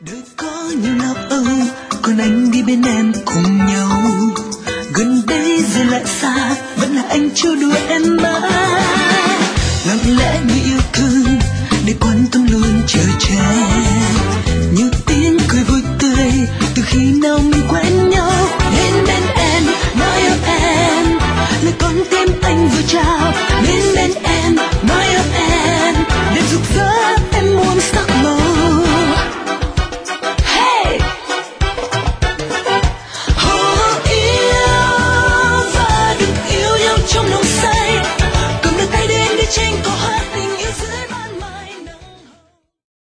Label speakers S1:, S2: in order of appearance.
S1: Đời có nhiều lo âu, còn anh đi bên em cùng nhau. Gần đây rồi lại xa, vẫn là anh trêu đùa em mãi. Lặng lẽ người yêu thương, để quan tâm luôn chờ che. Nhiều tiếng cười vui tươi, từ khi nào mình